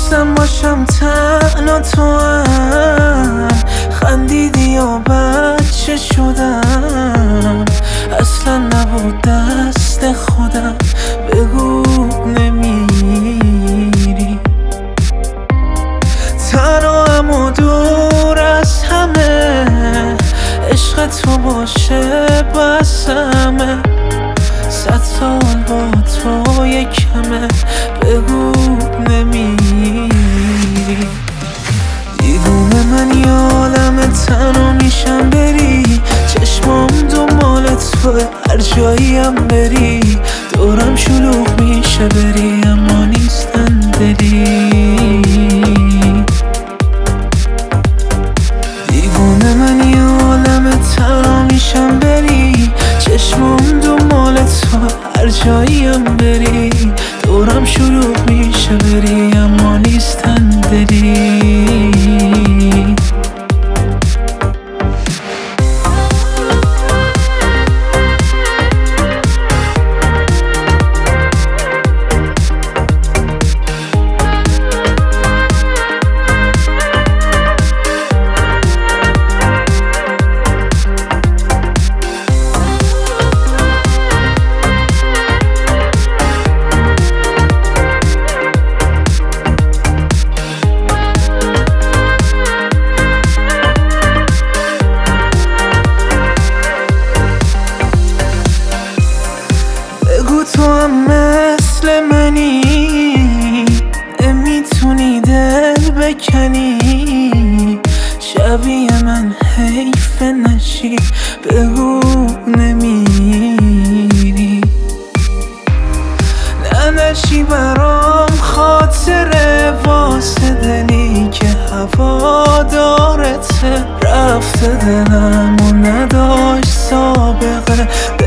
میخواستم باشم تنها تو هم خندیدی یا بچه شدم اصلا نبود دست خودم بگو نمیری تنهام و دور از همه عشق تو باشه بسمه 100 سال با تو یکمه بگو نمیری دیوونه من یه عالم تنها میشم بری چشمام دنبال توه هر جاییم بری دورم شلوغ میشه بری اما نیستن دلی دیوونه من یه عالم تنها میشم بری چشمام دنبال تو هر جاییم بری دورم شلوغ میشه بری اما نیستن دلی تو هم مثل منی نمیتونی دل بکنی شبیه من حیف نشی بگو نمیری ننشی برام خاطره واسه دلی که هوا دارته رفته دلم و نداشت سابقه